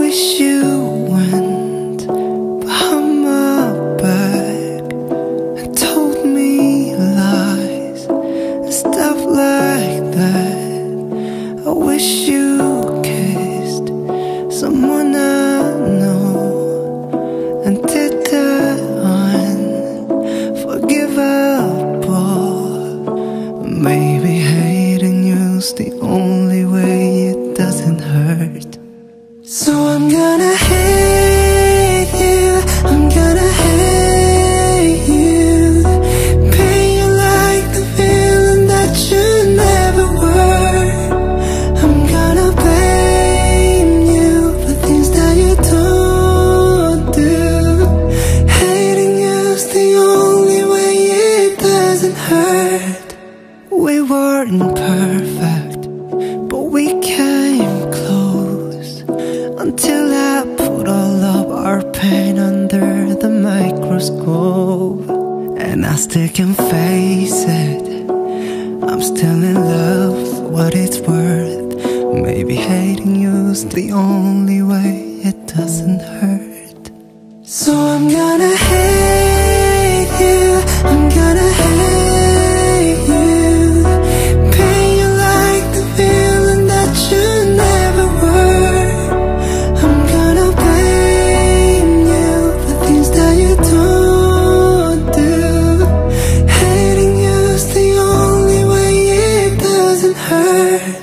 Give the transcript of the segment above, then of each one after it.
wish you went behind my back and told me lies and stuff like that. I wish you kissed someone I know and did the unforgivable. Maybe hating you's the only way it doesn't hurt. So I'm gonna hate you, I'm gonna hate you, pain you like the feeling that you never were. I'm gonna blame you for things that you don't do. Hating you's the only way it doesn't hurt. We weren't perfect, but we came close until I put all of our pain under the microscope. And I still can face it, I'm still in love for what it's worth. Maybe hating you's the only way it doesn't hurt. So I'm gonna hate you, I'm gonna hate you, pain you like the feeling that you never were. I'm gonna blame you for things that you don't do. Hating you's the only way it doesn't hurt.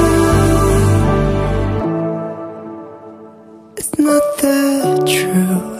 It's not the truth.